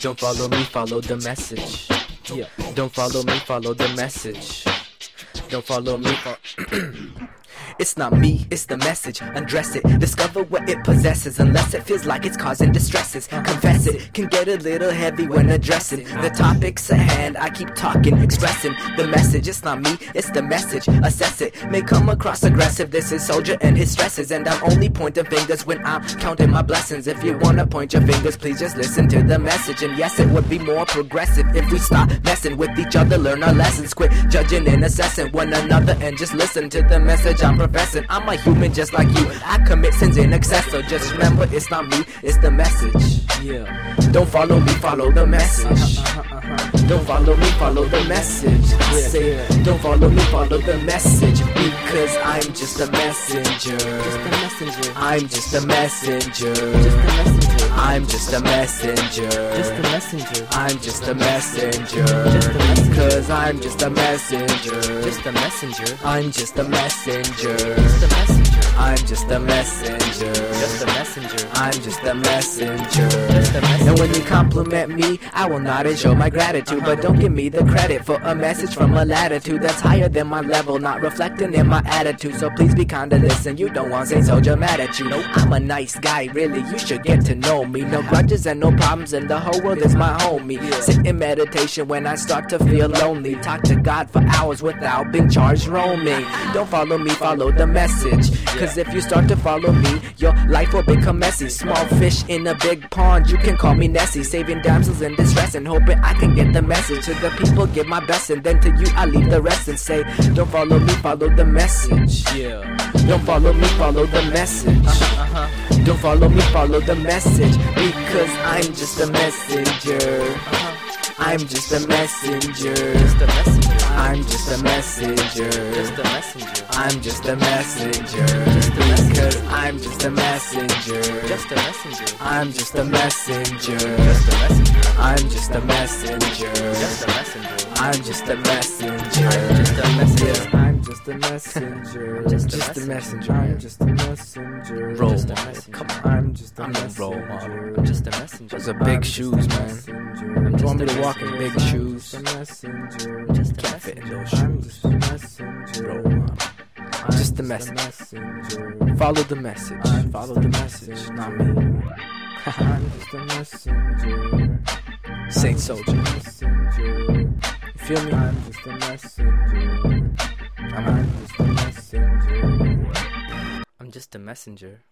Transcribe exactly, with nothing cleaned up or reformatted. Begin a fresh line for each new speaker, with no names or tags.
Don't follow me, follow the message. Yeah. Don't follow me, follow the message. Don't follow me, follow It's not me, it's the message. Undress it, discover what it possesses. Unless it feels like it's causing distresses. Confess it, can get a little heavy when addressing the topics at hand. I keep talking, expressing the message. It's not me, it's the message. Assess it, may come across aggressive. This is soldier and his stresses, and I'm only pointing fingers when I'm counting my blessings. If you wanna point your fingers, please just listen to the message. And yes, it would be more progressive if we stop messing with each other, learn our lessons, quit judging and assessing one another, and just listen to the message I'm professing. I'm a human just like you, I commit sins in excess, so just remember it's not me, it's the message. Yeah. Don't follow me, follow the message. Uh-huh, uh-huh, uh-huh. Don't follow me, follow the message. I say, don't follow me, follow the message, because I'm just a messenger. Just a messenger. I'm just a messenger. Just a messenger. I'm just a messenger. Just a messenger. I'm just a messenger. Just a messenger. Because I'm just a messenger. Just a messenger. I'm just a messenger. Just a messenger. I'm just a messenger. Just a messenger. I'm just a messenger. Just a messenger. And when you compliment me, I will nod and show my gratitude. But don't give me the credit for a message from a latitude that's higher than my level, not reflecting in my attitude. So please be kind to listen. You don't want Saint Soldier mad at you. No, I'm a nice guy, really. You should get to know me. No grudges and no problems, and the whole world is my homie. Sit in meditation when I start to feel lonely. Talk to God for hours without being charged roaming. Don't follow me, follow the message. Cause if you start to follow me, your life will become messy. Small fish in a big pond, you can call me Nessie. Saving damsels in distress and hoping I can get the message to the people, give my best, and then to you I leave the rest and say, don't follow me, follow the message. Yeah. Don't follow me, follow the message. Uh-huh, uh-huh. Don't follow me, follow the message, because I'm just a messenger. Uh-huh. I'm just a messenger. Just a messenger. I'm just a messenger. Just a messenger. I'm just a messenger. Just a because I'm just a messenger. Just a messenger. I'm just a messenger. Just a messenger. I'm just a messenger. Just a messenger. I'm just a messenger. I'm just a messenger. Just a messenger. I'm just a messenger. Role model. Come on. I'm just a messenger. Role model. I'm just a messenger. Those are big shoes, man. You want me to walk in big shoes? Just a messenger. Just can't fit in those shoes. I'm just a messenger. Just the message. Follow the message. Follow the message, not me. I'm just a messenger. Saint Soldier. You feel me? I'm just a messenger. I'm just a messenger. I'm just a messenger.